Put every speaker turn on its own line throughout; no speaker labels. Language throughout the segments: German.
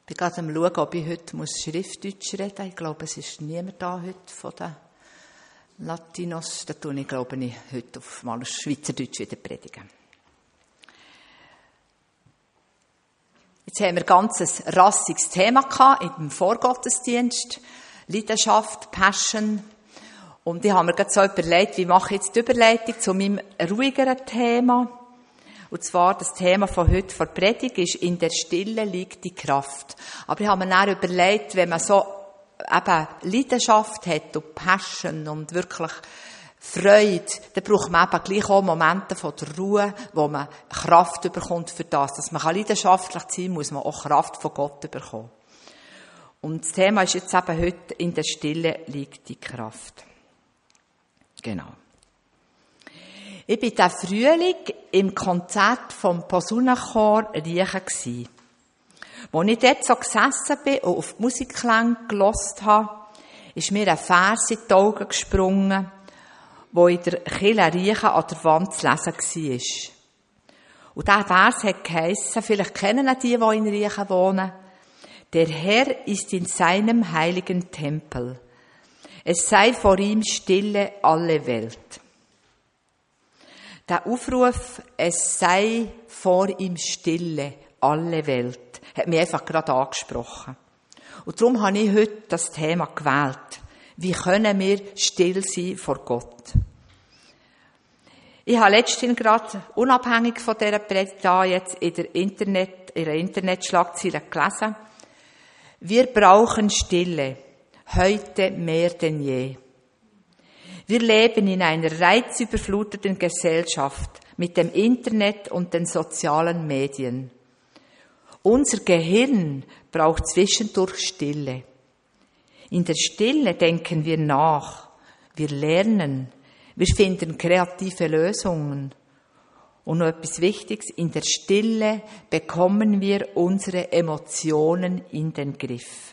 Ich bin gerade am Schauen, ob ich heute Schriftdeutsch reden muss. Ich glaube, es ist niemand da heute von den Latinos. Da tue ich, glaube ich, heute mal auf Schweizerdeutsch wieder predigen. Jetzt haben wir ein ganz rassiges Thema gehabt im Vorgottesdienst. Leidenschaft, Passion. Und ich habe mir gerade so überlegt, wie mache ich jetzt die Überleitung zu meinem ruhigeren Thema. Und zwar, das Thema von heute, von der Predigt, ist, in der Stille liegt die Kraft. Aber ich habe mir dann überlegt, wenn man so eben Leidenschaft hat und Passion und wirklich Freude, dann braucht man eben gleich auch Momente von der Ruhe, wo man Kraft bekommt für das. Dass man leidenschaftlich sein kann, muss man auch Kraft von Gott bekommen. Und das Thema ist jetzt eben heute, in der Stille liegt die Kraft. Genau. Ich war diesen Frühling im Konzert vom Posaunenchor Riechen. Als ich dort so gesessen bin und auf die Musikklänge gehört habe, ist mir ein Vers in die Augen gesprungen, der in der Kirche Riechen an der Wand zu lesen war. Und dieser Vers hat geheissen, vielleicht kennen ihn die in Riechen wohnen, der Herr ist in seinem heiligen Tempel. Es sei vor ihm stille alle Welt. Der Aufruf, es sei vor ihm stille, alle Welt, hat mich einfach gerade angesprochen. Und darum habe ich heute das Thema gewählt. Wie können wir still sein vor Gott? Ich habe letztens gerade, unabhängig von dieser Predigt, jetzt in der Internetschlagzeile gelesen, wir brauchen Stille, heute mehr denn je. Wir leben in einer reizüberfluteten Gesellschaft mit dem Internet und den sozialen Medien. Unser Gehirn braucht zwischendurch Stille. In der Stille denken wir nach, wir lernen, wir finden kreative Lösungen. Und noch etwas Wichtiges, in der Stille bekommen wir unsere Emotionen in den Griff.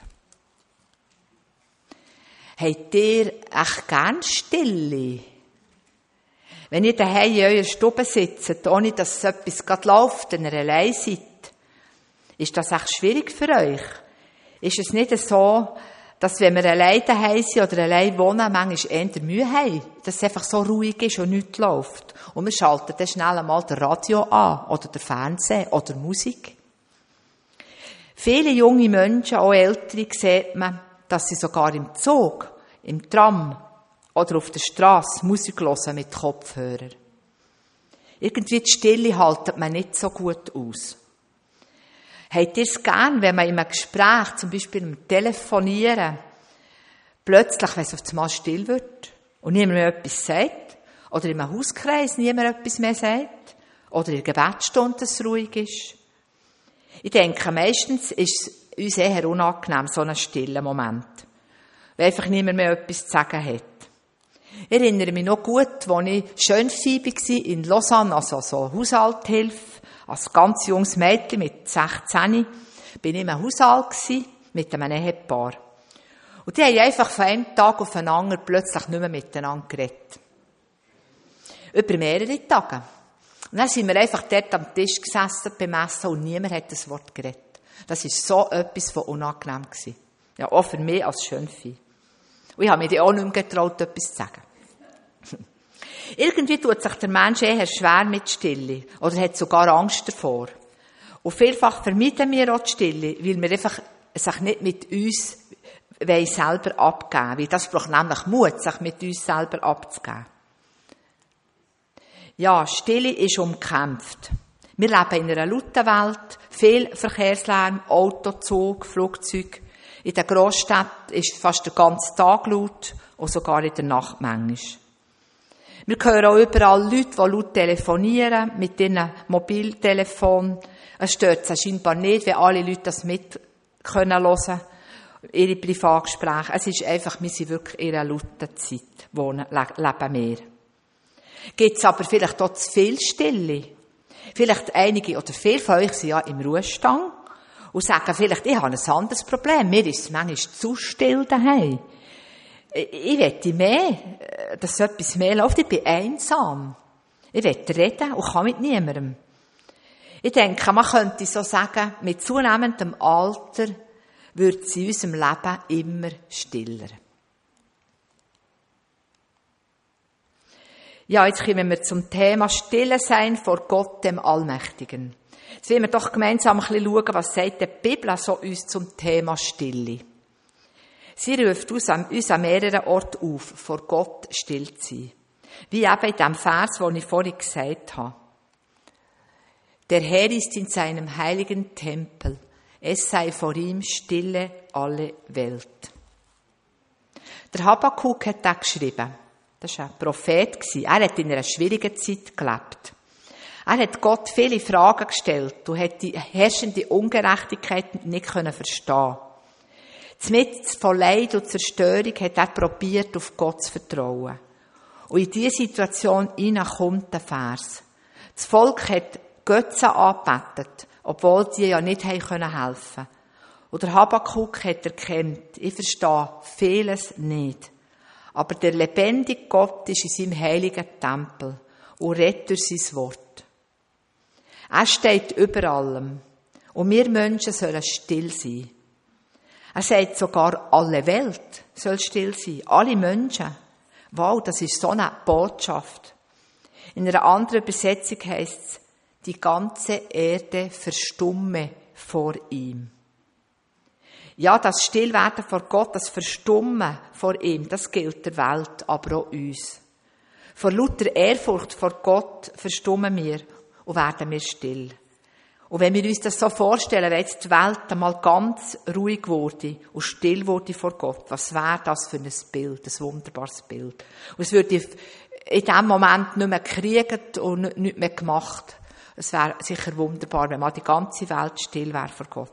Habt ihr echt gern Stille? Wenn ihr daheim in eurer Stube sitzt, ohne dass etwas gerade läuft, wenn ihr allein seid, ist das echt schwierig für euch? Ist es nicht so, dass wenn wir allein daheim sind oder allein wohnen, manchmal eher Mühe haben, dass es einfach so ruhig ist und nichts läuft? Und wir schalten dann schnell einmal das Radio an, oder den Fernseher, oder Musik. Viele junge Menschen, auch Ältere, sieht man, dass sie sogar im Zug, im Tram oder auf der Strasse Musik hören mit Kopfhörer. Irgendwie die Stille haltet man nicht so gut aus. Habt ihr es gern, wenn man in einem Gespräch, zum Beispiel im Telefonieren, plötzlich, wenn es auf einmal still wird und niemand mehr etwas sagt, oder in einem Hauskreis niemand etwas mehr sagt, oder in der Gebetsstunde es ruhig ist? Ich denke, meistens ist es uns eher unangenehm, so einen stillen Moment. Weil einfach niemand mehr etwas zu sagen hat. Ich erinnere mich noch gut, als ich Schönvieh war in Lausanne, also so Haushalthilfe, als ganz junges Mädchen mit 16, bin ich im Haushalt mit einem Ehepaar. Und die haben einfach von einem Tag auf den anderen plötzlich nicht mehr miteinander geredet. Über mehrere Tage. Und dann sind wir einfach dort am Tisch gesessen beim Essen und niemand hat das Wort geredet. Das war so etwas von unangenehm. Ja, auch für mich als Schönvieh. Und ich habe mir auch nicht mehr getraut, etwas zu sagen. Irgendwie tut sich der Mensch eher schwer mit Stille oder hat sogar Angst davor. Und vielfach vermeiden wir auch die Stille, weil wir einfach sich nicht mit uns selber abgeben wollen. Weil das braucht nämlich Mut, sich mit uns selber abzugeben. Ja, Stille ist umkämpft. Wir leben in einer lauten Welt, viel Verkehrslärm, Auto, Zug, Flugzeug. In den Grossstädten ist fast den ganzen Tag laut und sogar in der Nacht manchmal. Wir hören auch überall Leute, die laut telefonieren, mit ihren Mobiltelefonen. Es stört sie scheinbar nicht, wenn alle Leute das mit hören können, ihre Privatgespräche. Es ist einfach, wir sind wirklich in einer lauten Zeit, leben wir. Gibt es aber vielleicht auch zu viel Stille? Vielleicht einige oder viele von euch sind ja im Ruhestand und sagen vielleicht, ich habe ein anderes Problem. Mir ist es manchmal zu still daheim. Ich möchte mehr, dass etwas mehr läuft. Ich bin einsam. Ich möchte reden und kann mit niemandem. Ich denke, man könnte so sagen, mit zunehmendem Alter wird es in unserem Leben immer stiller. Ja, jetzt kommen wir zum Thema Stille sein vor Gott, dem Allmächtigen. Jetzt wollen wir doch gemeinsam ein bisschen schauen, was sagt die Bibel so uns zum Thema Stille. Sie ruft uns an mehreren Orten auf, vor Gott still zu sein. Wie eben in dem Vers, den ich vorhin gesagt habe. Der Herr ist in seinem heiligen Tempel. Es sei vor ihm stille alle Welt. Der Habakuk hat das geschrieben. Das war ein Prophet. Er hat in einer schwierigen Zeit gelebt. Er hat Gott viele Fragen gestellt und hat die herrschende Ungerechtigkeit nicht verstehen. Mitten von Leid und Zerstörung hat er probiert, auf Gott zu vertrauen. Und in diese Situation kommt der Vers. Das Volk hat Götzen angebetet, obwohl die ja nicht helfen konnten. Und der Habakuk hat erkannt, ich verstehe vieles nicht. Aber der lebendige Gott ist in seinem heiligen Tempel und redet durch sein Wort. Er steht über allem. Und wir Menschen sollen still sein. Er sagt sogar, alle Welt soll still sein. Alle Menschen. Wow, das ist so eine Botschaft. In einer anderen Übersetzung heisst es, die ganze Erde verstumme vor ihm. Ja, das Stillwerden vor Gott, das Verstummen vor ihm, das gilt der Welt, aber auch uns. Vor lauter Ehrfurcht vor Gott verstummen wir und werden wir still. Und wenn wir uns das so vorstellen, wenn jetzt die Welt einmal ganz ruhig wurde und still wurde vor Gott, was wäre das für ein Bild, ein wunderbares Bild. Und es würde in dem Moment nicht mehr gekriegt und nicht mehr gemacht. Es wäre sicher wunderbar, wenn mal die ganze Welt still wäre vor Gott.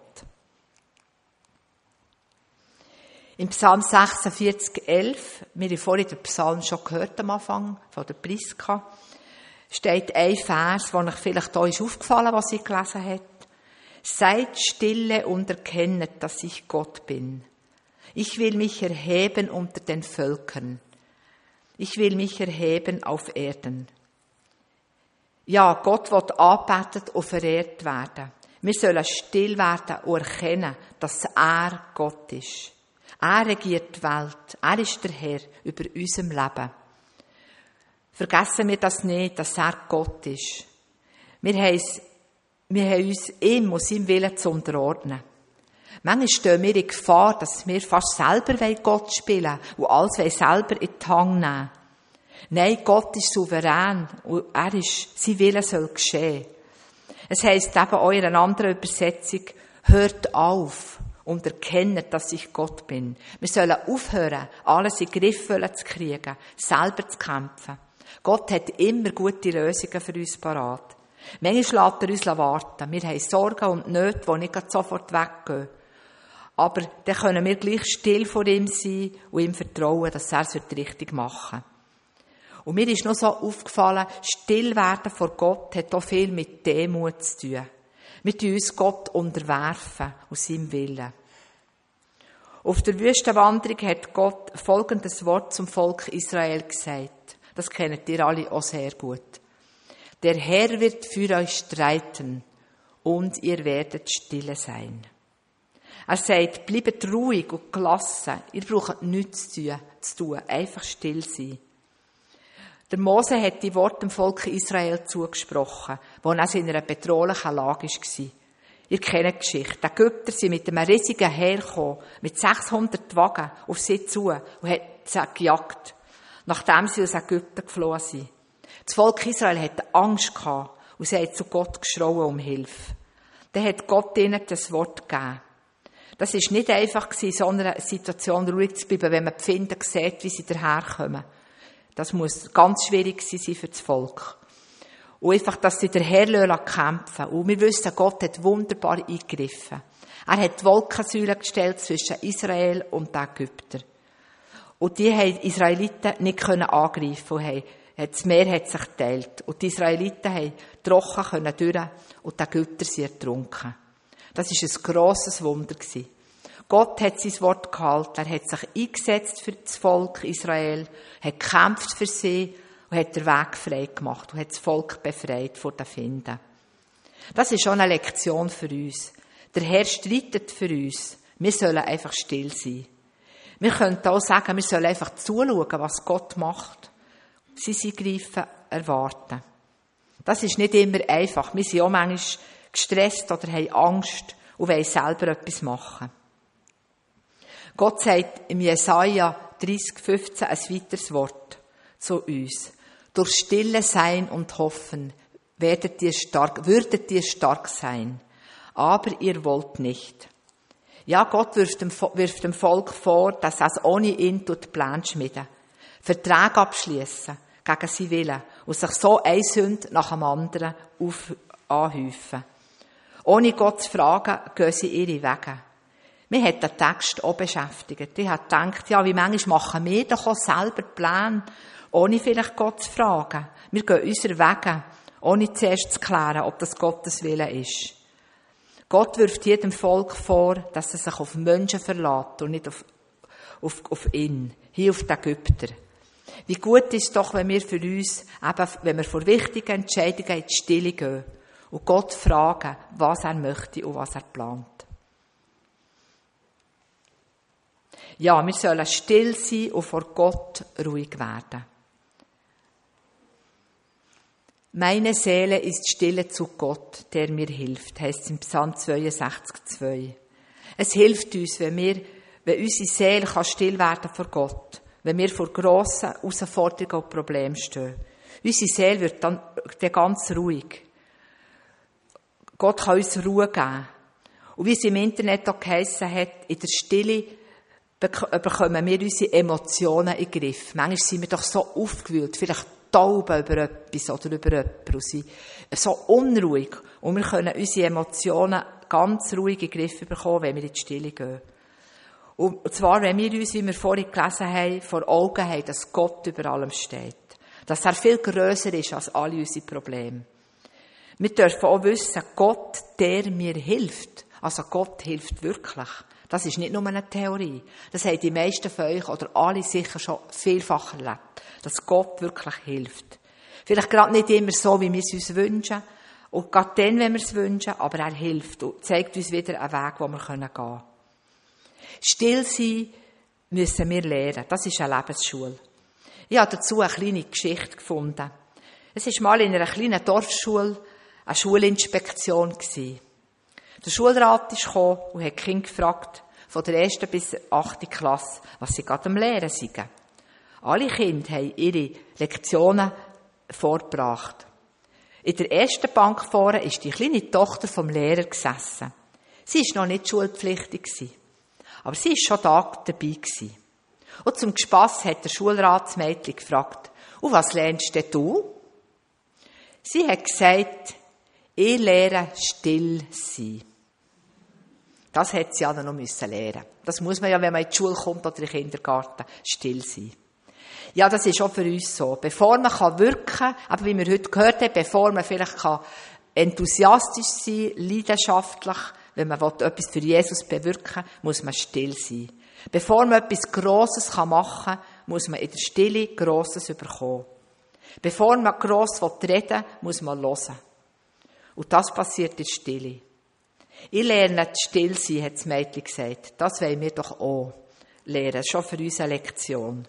Im Psalm 46,11, wir haben vorhin den Psalm schon gehört am Anfang, von der Priska, steht ein Vers, der euch vielleicht auch aufgefallen ist, was sie gelesen hat. Seid stille und erkennet, dass ich Gott bin. Ich will mich erheben unter den Völkern. Ich will mich erheben auf Erden. Ja, Gott will angebetet und verehrt werden. Wir sollen still werden und erkennen, dass er Gott ist. Er regiert die Welt. Er ist der Herr über unserem Leben. Vergessen wir das nicht, dass er Gott ist. Wir haben uns ihm und seinem Willen zu unterordnen. Manchmal stehen wir in Gefahr, dass wir fast selber Gott spielen und alles selber in die Hand nehmen. Nein, Gott ist souverän und sein Wille soll geschehen. Es heisst eben auch in einer anderen Übersetzung, hört auf und erkennt, dass ich Gott bin. Wir sollen aufhören, alles in den Griff zu kriegen, selber zu kämpfen. Gott hat immer gute Lösungen für uns parat. Manchmal lässt er uns warten. Wir haben Sorgen und Nöte, die nicht sofort weggehen. Aber dann können wir gleich still vor ihm sein und ihm vertrauen, dass er es richtig machen wird. Und mir ist noch so aufgefallen, still werden vor Gott hat auch viel mit Demut zu tun. Wir tun uns Gott unterwerfen aus seinem Willen. Auf der Wüstenwanderung hat Gott folgendes Wort zum Volk Israel gesagt. Das kennt ihr alle auch sehr gut. Der Herr wird für euch streiten und ihr werdet stille sein. Er sagt, bleibt ruhig und gelassen. Ihr braucht nichts zu tun, einfach still sein. Der Mose hat die Worte dem Volk Israel zugesprochen, wo er in einer bedrohlichen Lage war. Ihr kennt die Geschichte. Die Ägypter sind mit einem riesigen Heer gekommen, mit 600 Wagen auf sie zu und haben sie gejagt, nachdem sie aus Ägypten geflohen sind. Das Volk Israel hatte Angst gehabt und sie haben zu Gott geschrauen um Hilfe. Dann hat Gott ihnen das Wort gegeben. Das war nicht einfach, in so einer Situation ruhig zu bleiben, wenn man die Finden sieht, wie sie daherkommen. Das muss ganz schwierig sein für das Volk. Und einfach, dass sie den Herr kämpfen. Und wir wissen, Gott hat wunderbar eingegriffen. Er hat die Wolkensäule gestellt zwischen Israel und den Ägyptern. Und die haben die Israeliten nicht angreifen können. Das Meer hat sich geteilt. Und die Israeliten haben trocken durch und die Ägypter sind ertrunken. Das war ein grosses Wunder. Gott hat sein Wort gehalten. Er hat sich eingesetzt für das Volk Israel, hat gekämpft für sie und hat den Weg frei gemacht und hat das Volk befreit vor den Finden. Das ist schon eine Lektion für uns. Der Herr streitet für uns. Wir sollen einfach still sein. Wir könnten auch sagen, wir sollen einfach zuschauen, was Gott macht. Sein Eingreifen erwarten. Das ist nicht immer einfach. Wir sind auch manchmal gestresst oder haben Angst und wollen selber etwas machen. Gott sagt im Jesaja 30,15 ein weiteres Wort zu uns. Durch Stille sein und hoffen würdet ihr stark sein. Aber ihr wollt nicht. Ja, Gott wirft dem Volk vor, dass es ohne ihn Pläne schmieden, Verträge abschließen gegen seinen Willen und sich so ein Sünd nach dem anderen anhäufen. Ohne Gott zu fragen, gehen sie ihre Wege. Mich hat der Text auch beschäftigt. Ich habe gedacht, ja, wie manchmal machen wir doch auch selber Pläne, ohne vielleicht Gott zu fragen. Wir gehen unsere Wege, ohne zuerst zu klären, ob das Gottes Wille ist. Gott wirft jedem Volk vor, dass er sich auf Menschen verlässt und nicht auf ihn, hier auf die Ägypter. Wie gut ist es doch, wenn wir für uns, eben, wenn wir vor wichtigen Entscheidungen in die Stille gehen und Gott fragen, was er möchte und was er plant. Ja, wir sollen still sein und vor Gott ruhig werden. Meine Seele ist stille zu Gott, der mir hilft, heisst es im Psalm 62,2. Es hilft uns, wenn unsere Seele still werden vor Gott, wenn wir vor grossen Herausforderungen und Problemen stehen. Unsere Seele wird dann ganz ruhig. Gott kann uns Ruhe geben. Und wie es im Internet auch geheissen hat, in der Stille bekommen wir unsere Emotionen in den Griff. Manchmal sind wir doch so aufgewühlt, vielleicht taub über etwas oder über jemanden und sind so unruhig. Und wir können unsere Emotionen ganz ruhig in den Griff bekommen, wenn wir in die Stille gehen. Und zwar, wenn wir uns, wie wir vorhin gelesen haben, vor Augen haben, dass Gott über allem steht. Dass er viel grösser ist als alle unsere Probleme. Wir dürfen auch wissen, Gott, der mir hilft. Also Gott hilft wirklich. Das ist nicht nur eine Theorie. Das haben die meisten von euch oder alle sicher schon vielfach erlebt. Dass Gott wirklich hilft. Vielleicht gerade nicht immer so, wie wir es uns wünschen. Und gerade dann, wenn wir es wünschen. Aber er hilft und zeigt uns wieder einen Weg, wo wir gehen können. Still sein müssen wir lernen. Das ist eine Lebensschule. Ich habe dazu eine kleine Geschichte gefunden. Es war mal in einer kleinen Dorfschule eine Schulinspektion gewesen. Der Schulrat ist gekommen und hat die Kinder gefragt, von der 1. bis 8. Klasse, was sie gerade am Lehren sind. Alle Kinder haben ihre Lektionen vorgebracht. In der ersten Bank vorne ist die kleine Tochter vom Lehrer gesessen. Sie war noch nicht schulpflichtig, aber sie war schon da dabei gewesen. Und zum Spass hat der Schulrat das Mädchen gefragt, und was lernst denn du? Sie hat gesagt, ich lehre still sein. Das hat sie alle noch lernen. Das muss man ja, wenn man in die Schule kommt oder in den Kindergarten, still sein. Ja, das ist auch für uns so. Bevor man wirken kann, aber wie wir heute gehört haben, bevor man vielleicht enthusiastisch sein kann, leidenschaftlich, wenn man etwas für Jesus bewirken will, muss man still sein. Bevor man etwas Grosses machen kann, muss man in der Stille Grosses bekommen. Bevor man gross reden will, muss man hören. Und das passiert in der Stille. Ich lerne still sein, hat das Mädchen gesagt. Das wollen wir doch auch lernen. Schon für uns eine Lektion.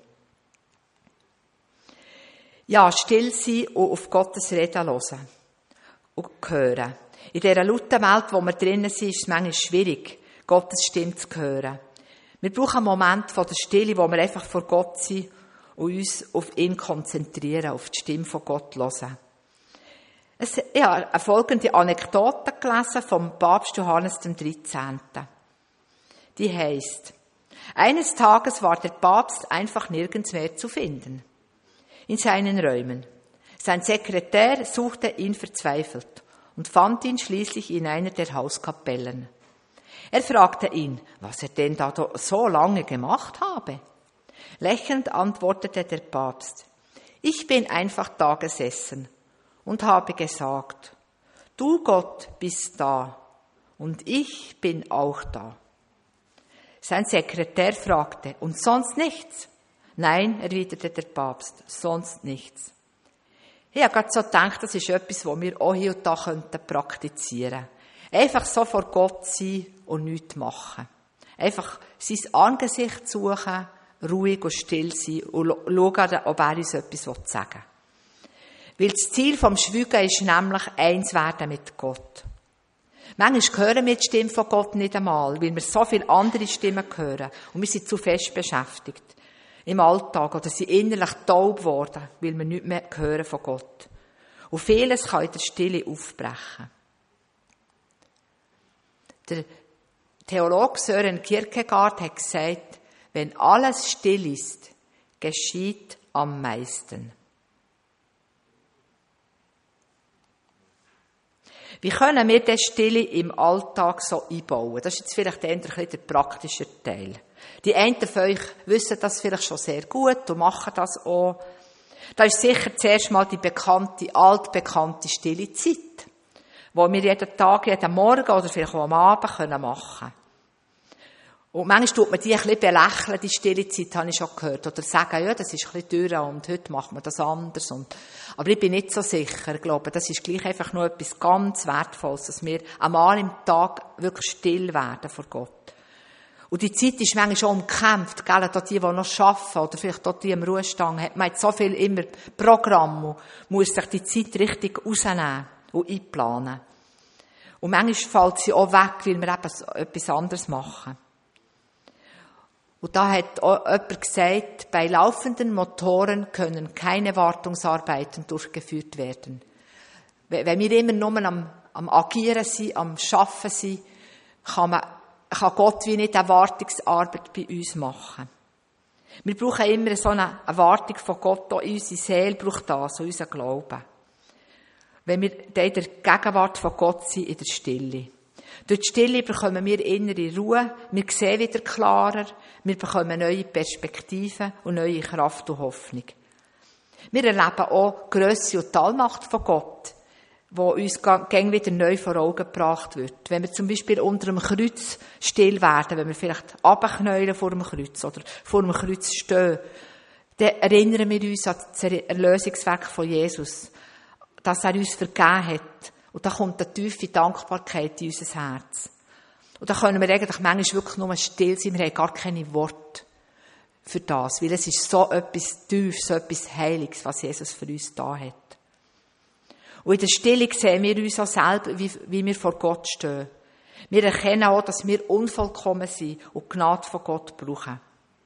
Ja, still sein und auf Gottes Reden hören. Und hören. In dieser lauten Welt, wo wir drinnen sind, ist es manchmal schwierig, Gottes Stimme zu hören. Wir brauchen einen Moment von der Stille, wo wir einfach vor Gott sind und uns auf ihn konzentrieren, auf die Stimme von Gott hören. Ich habe eine folgende Anekdote gelesen vom Papst Johannes dem 13. Die heisst: Eines Tages war der Papst einfach nirgends mehr zu finden. In seinen Räumen. Sein Sekretär suchte ihn verzweifelt und fand ihn schließlich in einer der Hauskapellen. Er fragte ihn, was er denn da so lange gemacht habe. Lächelnd antwortete der Papst: Ich bin einfach da gesessen und habe gesagt, du Gott bist da und ich bin auch da. Sein Sekretär fragte, und sonst nichts? Nein, erwiderte der Papst, sonst nichts. Ich habe gerade so gedacht, das ist etwas, was wir auch hier und da praktizieren könnten. Einfach so vor Gott sein und nichts machen. Einfach sein Angesicht suchen, ruhig und still sein und schauen, ob er uns etwas sagen will. Weil das Ziel vom Schweigen ist nämlich eins werden mit Gott. Manchmal hören wir die Stimme von Gott nicht einmal, weil wir so viele andere Stimmen hören und wir sind zu fest beschäftigt im Alltag oder sind innerlich taub geworden, weil wir nichts mehr hören von Gott. Und vieles kann in der Stille aufbrechen. Der Theologe Søren Kierkegaard hat gesagt, wenn alles still ist, geschieht am meisten. Wie können wir die Stille im Alltag so einbauen? Das ist jetzt vielleicht eher ein bisschen der praktische Teil. Die einen von euch wissen das vielleicht schon sehr gut und machen das auch. Da ist sicher zuerst mal die altbekannte stille Zeit, die wir jeden Tag, jeden Morgen oder vielleicht auch am Abend machen können. Und manchmal tut man die ein bisschen belächeln, die stille Zeit, habe ich schon gehört. Oder sagen, ja, das ist ein bisschen teuer und heute macht man das anders. Aber ich bin nicht so sicher. Ich glaube, das ist gleich einfach nur etwas ganz Wertvolles, dass wir einmal im Tag wirklich still werden vor Gott. Und die Zeit ist manchmal schon umkämpft, gell? Da die noch arbeiten oder vielleicht auch die im Ruhestand, hat man so viel immer Programm und muss sich die Zeit richtig rausnehmen und einplanen. Und manchmal fällt sie auch weg, weil wir eben etwas anderes machen. Und da hat auch jemand gesagt, bei laufenden Motoren können keine Wartungsarbeiten durchgeführt werden. Wenn wir immer nur am Agieren sind, am Arbeiten sind, kann Gott wie nicht eine Wartungsarbeit bei uns machen. Wir brauchen immer so eine Erwartung von Gott, auch unsere Seele braucht das, und unser Glauben. Wenn wir in der Gegenwart von Gott sind, in der Stille. Durch die Stille bekommen wir innere Ruhe, wir sehen wieder klarer, wir bekommen neue Perspektiven und neue Kraft und Hoffnung. Wir erleben auch die Grösse und die Allmacht von Gott, die uns gäng wieder neu vor Augen gebracht wird. Wenn wir zum Beispiel unter dem Kreuz still werden, wenn wir vielleicht runterknäulen vor dem Kreuz oder vor dem Kreuz stehen, dann erinnern wir uns an das Erlösungswerk von Jesus, dass er uns vergeben hat. Und da kommt eine tiefe Dankbarkeit in unser Herz. Und da können wir eigentlich manchmal wirklich nur still sein. Wir haben gar keine Worte für das. Weil es ist so etwas Tiefes, so etwas Heiliges, was Jesus für uns da hat. Und in der Stille sehen wir uns auch selber, wie wir vor Gott stehen. Wir erkennen auch, dass wir unvollkommen sind und Gnade von Gott brauchen.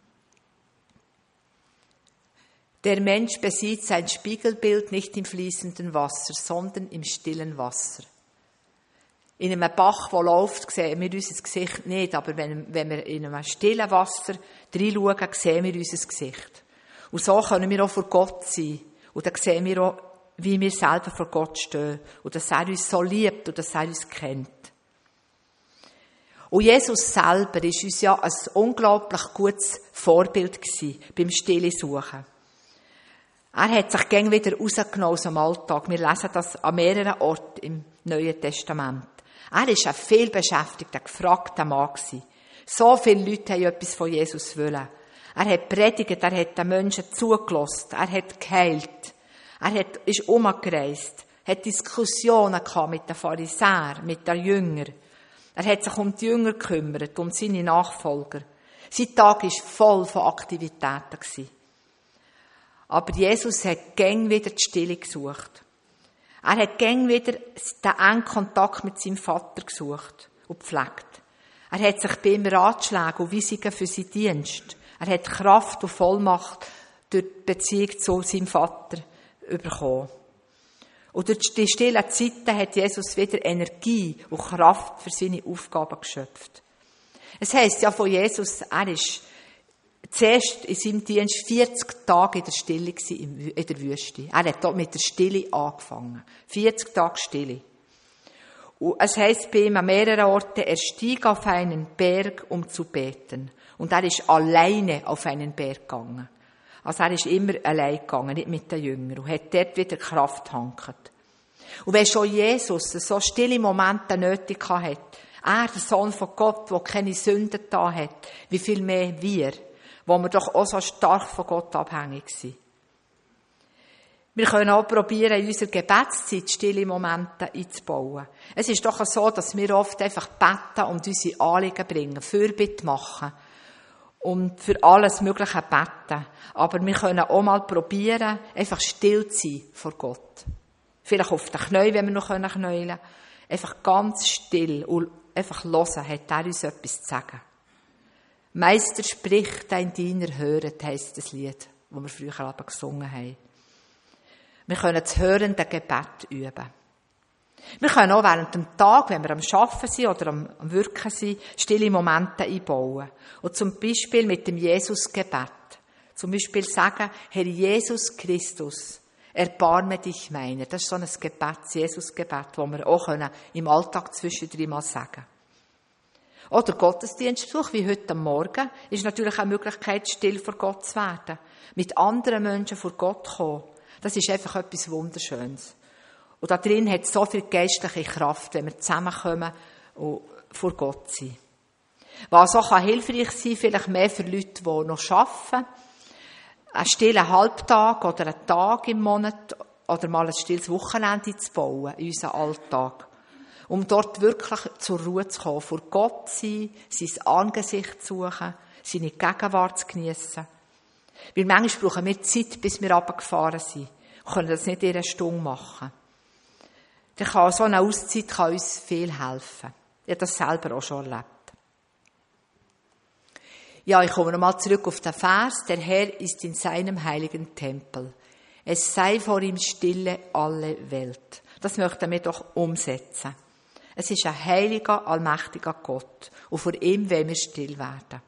Der Mensch besieht sein Spiegelbild nicht im fließenden Wasser, sondern im stillen Wasser. In einem Bach, der läuft, sehen wir unser Gesicht nicht, aber wenn wir in einem stillen Wasser reinschauen, sehen wir unser Gesicht. Und so können wir auch vor Gott sein. Und dann sehen wir auch, wie wir selber vor Gott stehen. Und dass er uns so liebt und dass er uns kennt. Und Jesus selber war uns ja ein unglaublich gutes Vorbild gewesen beim Stille suchen. Er hat sich gern wieder rausgenommen aus dem Alltag. Wir lesen das an mehreren Orten im Neuen Testament. Er war ein vielbeschäftigter, gefragter Mann gewesen. So viele Leute haben etwas von Jesus wollen. Er hat predigt, er hat den Menschen zugelassen, er hat geheilt, ist umgereist, hat Diskussionen gehabt mit den Pharisäern, mit den Jüngern. Er hat sich um die Jünger gekümmert, um seine Nachfolger. Sein Tag war voll von Aktivitäten gewesen. Aber Jesus hat gern wieder die Stille gesucht. Er hat gern wieder den engen Kontakt mit seinem Vater gesucht und gepflegt. Er hat sich bei ihm Ratschläge und Weisungen für seinen Dienst. Er hat Kraft und Vollmacht durch die Beziehung zu seinem Vater bekommen. Und durch die stillen Zeiten hat Jesus wieder Energie und Kraft für seine Aufgaben geschöpft. Es heisst ja von Jesus, er ist zuerst in seinem Dienst 40 Tage in der Stille in der Wüste. Er hat dort mit der Stille angefangen. 40 Tage Stille. Und es heisst bei ihm an mehreren Orten, er stieg auf einen Berg, um zu beten. Und er ist alleine auf einen Berg gegangen. Also er ist immer allein gegangen, nicht mit den Jüngern. Und hat dort wieder Kraft getankt. Und wenn schon Jesus so stille Momente nötig hat, er, der Sohn von Gott, der keine Sünden da hat, wie viel mehr wir, wo wir doch auch so stark von Gott abhängig sind. Wir können auch probieren, in unserer Gebetszeit stille Momente einzubauen. Es ist doch so, dass wir oft einfach beten und unsere Anliegen bringen, Fürbitte machen und für alles Mögliche beten. Aber wir können auch mal probieren, einfach still zu sein vor Gott. Vielleicht auf den Knien, wenn wir noch knäulen können. Einfach ganz still und einfach hören, hat er uns etwas zu sagen. Meister spricht, dein Diener höret, heisst das Lied, das wir früher aber gesungen haben. Wir können das hörende Gebet üben. Wir können auch während dem Tag, wenn wir am Arbeiten sind oder am Wirken sind, stille Momente einbauen. Und zum Beispiel mit dem Jesus-Gebet. Zum Beispiel sagen, Herr Jesus Christus, erbarme dich meiner. Das ist so ein Gebet, das Jesus-Gebet, das wir auch im Alltag zwischendrin mal sagen. Oder Gottesdienstbesuch, wie heute Morgen, ist natürlich eine Möglichkeit, still vor Gott zu werden. Mit anderen Menschen vor Gott kommen. Das ist einfach etwas Wunderschönes. Und da drin hat es so viel geistliche Kraft, wenn wir zusammenkommen und vor Gott sind. Was auch hilfreich sein kann, vielleicht mehr für Leute, die noch arbeiten. Einen stillen Halbtag oder einen Tag im Monat oder mal ein stilles Wochenende zu bauen in unseren Alltag. Um dort wirklich zur Ruhe zu kommen, vor Gott zu sein, sein Angesicht zu suchen, seine Gegenwart zu geniessen. Weil manchmal brauchen wir Zeit, bis wir runtergefahren sind. Wir können das nicht in einer Stunde machen. So eine Auszeit kann uns viel helfen. Ich habe das selber auch schon erlebt. Ja, ich komme nochmal zurück auf den Vers. Der Herr ist in seinem heiligen Tempel. Es sei vor ihm stille alle Welt. Das möchten wir doch umsetzen. Es ist ein heiliger, allmächtiger Gott. Und vor ihm wollen wir still werden.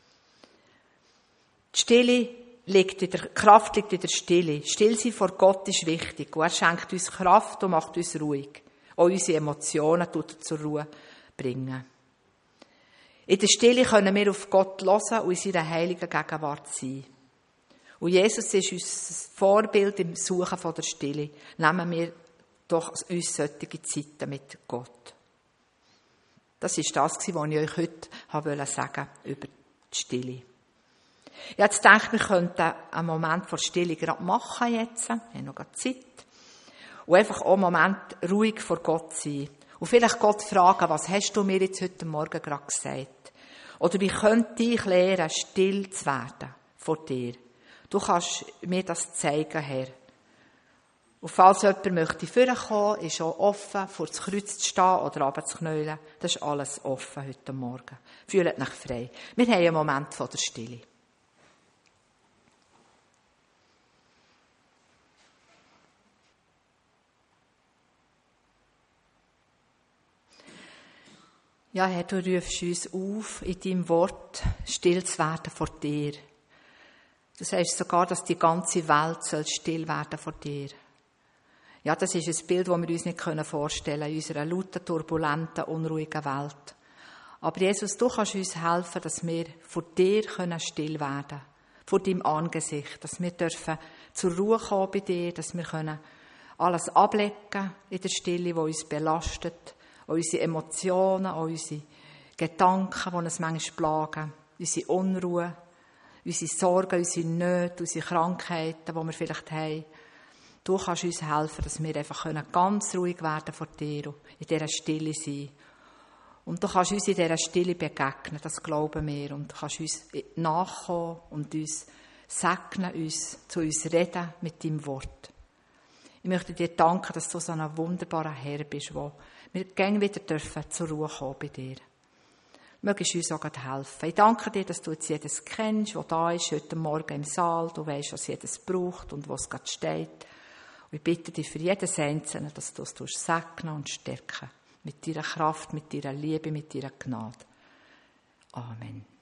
Die Stille Kraft liegt in der Stille. Still sein vor Gott ist wichtig. Und er schenkt uns Kraft und macht uns ruhig. Auch unsere Emotionen tut er zur Ruhe bringen. In der Stille können wir auf Gott hören und in seiner heiligen Gegenwart sein. Und Jesus ist unser Vorbild im Suchen von der Stille. Nehmen wir doch uns solche Zeiten mit Gott. Das ist das, was ich euch heute sagen wollte über die Stille. Ich habe jetzt gedacht, wir könnten einen Moment vor Stille gerade machen jetzt. Wir haben noch Zeit. Und einfach auch einen Moment ruhig vor Gott sein. Und vielleicht Gott fragen, was hast du mir jetzt heute Morgen gerade gesagt? Oder wie könnte ich lernen, still zu werden vor dir? Du kannst mir das zeigen, Herr. Und falls jemand möchte vorkommen, ist auch offen, vor das Kreuz zu stehen oder runterzuknäulen. Das ist alles offen heute Morgen. Fühlt euch frei. Wir haben einen Moment von der Stille. Ja, Herr, du rufst uns auf, in deinem Wort still zu werden vor dir. Du sagst sogar, dass die ganze Welt soll still werden vor dir. Ja, das ist ein Bild, das wir uns nicht vorstellen können, in unserer lauten, turbulenten, unruhigen Welt. Aber Jesus, du kannst uns helfen, dass wir vor dir still werden können, vor deinem Angesicht, dass wir dürfen zur Ruhe kommen bei dir, dass wir alles ablegen in der Stille, die uns belastet, auch unsere Emotionen, auch unsere Gedanken, die uns manchmal plagen, unsere Unruhe, unsere Sorgen, unsere Nöte, unsere Krankheiten, die wir vielleicht haben. Du kannst uns helfen, dass wir einfach ganz ruhig werden vor dir und in dieser Stille sein. Und du kannst uns in dieser Stille begegnen, das glauben wir. Und du kannst uns nachkommen und uns segnen, zu uns reden mit deinem Wort. Ich möchte dir danken, dass du so ein wunderbarer Herr bist, wo wir gerne wieder dürfen zur Ruhe kommen bei dir. Mögest du uns auch helfen. Ich danke dir, dass du jetzt jedes kennst, der da ist, heute Morgen im Saal. Du weißt, was jedes braucht und was gerade steht. Und ich bitte dich für jedes Einzelne, dass du es segnen und stärken. Mit deiner Kraft, mit deiner Liebe, mit deiner Gnade. Amen.